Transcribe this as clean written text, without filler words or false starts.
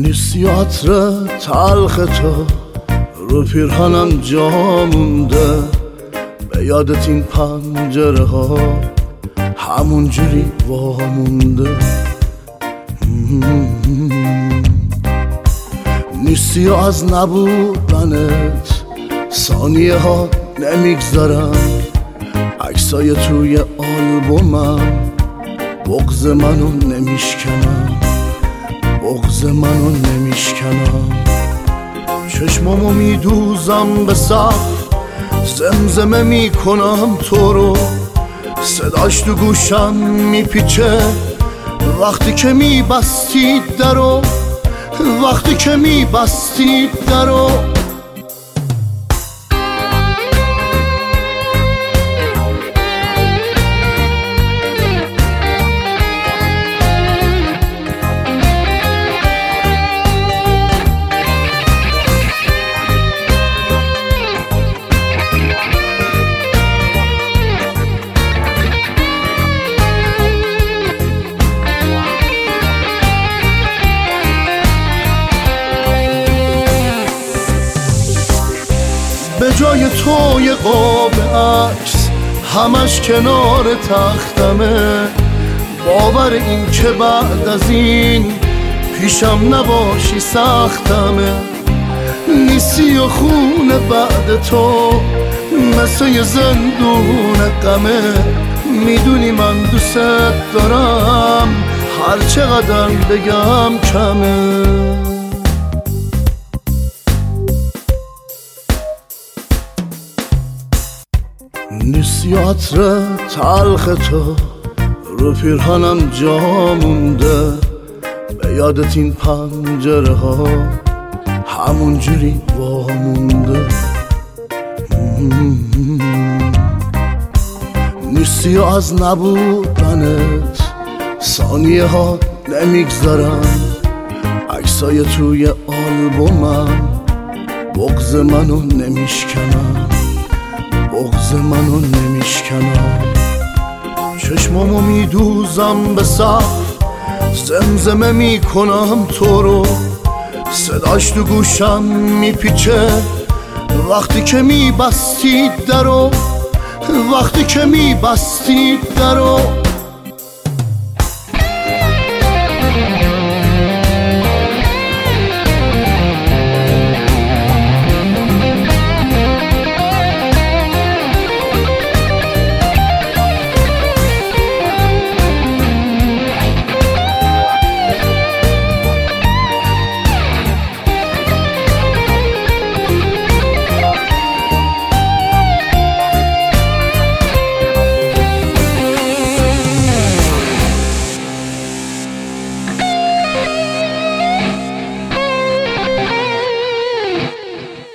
نیستی عطر تلخ تو رو پیرهنم جا مونده، به یادت این پنجره ها همون جوری وامونده. نیستی و از نبودنت ثانیه ها نمیگذرم، عکسای توی آلبومم بغض منو نمیشکنم، بغض منو نمیشکنم. چشمامو میدوزم به سقف، زمزمه میکنم تو رو، صداش تو گوشم میپیچه وقتی که میبستید درو، وقتی که میبستید درو. به جای تو یه قاب عکس همش کنار تختمه، باور این که بعد از این پیشم نباشی سختمه. نیستی و خونه بعد تو مثل یه زندون غمه، میدونی من دوست دارم هر چقدر بگم کمه. نیستی عطر تلخ تو رو پیرهنم جا مونده، به یادت این پنجره ها همون جوری وامونده. نیستی و از نبودنت ثانیه ها نمیگذرم، عکسای توی آلبومم بغض منو نمیشکنم، بغض منو نمیشکنم. چشمامو میدوزم به سقف، زمزمه میکنم تو رو، صداش تو گوشم میپیچه وقتی که میبستید درو، وقتی که میبستید درو.